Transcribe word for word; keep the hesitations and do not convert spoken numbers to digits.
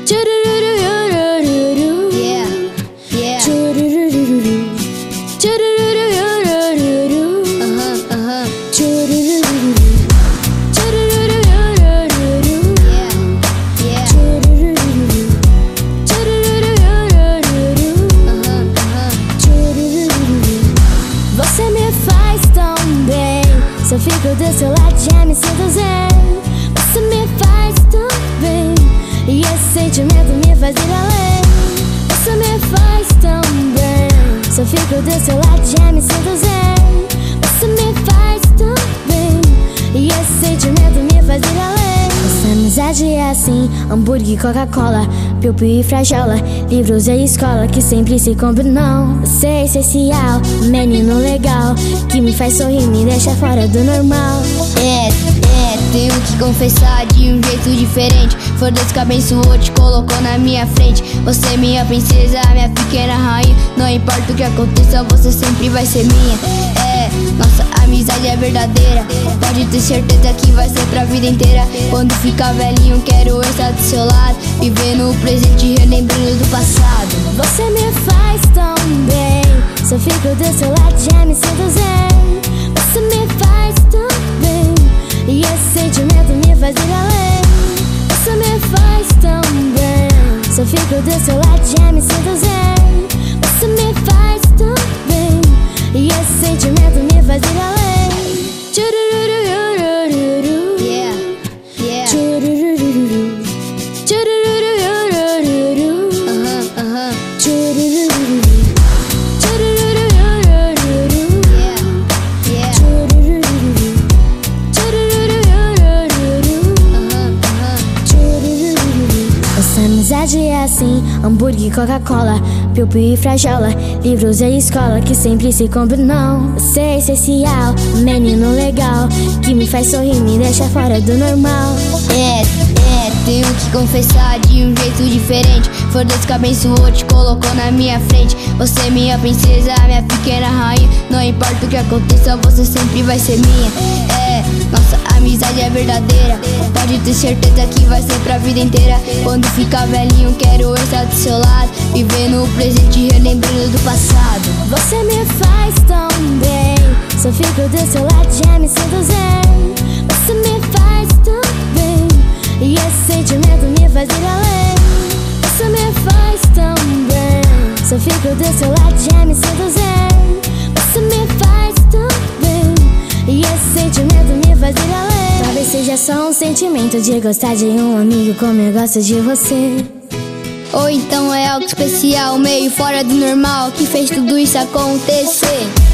Yeah, yeah. Uh-huh, uh-huh. Você me faz tão bem. Se eu fico do seu lado já me sinto zen. Você me faz tão bem e esse sentimento me faz ir além. Você me faz tão bem. Se eu fico do seu lado já me sinto zen. Você me faz tão bem e esse sentimento me faz ir além. Essa amizade é assim: hambúrguer e Coca-Cola, piu-piu e frajola, livros e escola que sempre se combinam. Você é essencial, menino legal, que me faz sorrir, me deixa fora do normal. É, é, tenho que confessar de um jeito diferente. Foi Deus que abençoou, te colocou na minha frente. Você é minha princesa, minha pequena rainha. Não importa o que aconteça, você sempre vai ser minha. É, nossa amizade é verdadeira. Pode ter certeza que vai ser pra vida inteira. Quando ficar velhinho, quero estar do seu lado, vivendo o presente, relembrando do passado. Você me faz tão bem. Se eu fico do seu lado já me sinto zen. Você me faz tão bem e esse sentimento me faz ir além. Você me faz tão bem. Se eu fico do seu lado já me sinto zen. Você me faz tão bem e esse sentimento me faz ir além. Yeah, yeah. Uh-huh, uh-huh. Essa amizade é assim: hambúrguer e Coca-Cola, piu-piu e frajola, livros e escola que sempre se combinam. Você é essencial, menino legal, que me faz sorrir, me deixa fora do normal. É, é, tenho que confessar de um jeito diferente. Foi Deus que abençoou, te colocou na minha frente. Você é minha princesa, minha pequena rainha. Não importa o que aconteça, você sempre vai ser minha. É, nossa amizade é verdadeira. Pode ter certeza que vai ser pra vida inteira. Quando ficar velhinho, quero estar do seu lado, vivendo o presente, relembrando do passado. Você me faz tão bem. Se eu fico do seu lado já me sinto zen. Você me faz tão bem e esse sentimento me faz ir além. Você me faz tão bem. Se eu fico do seu lado já me sinto zen. Você me faz tão bem e esse sentimento me faz ir além. Talvez seja só um sentimento de gostar de um amigo como eu gosto de você. Ou então é algo especial, meio fora do normal, que fez tudo isso acontecer.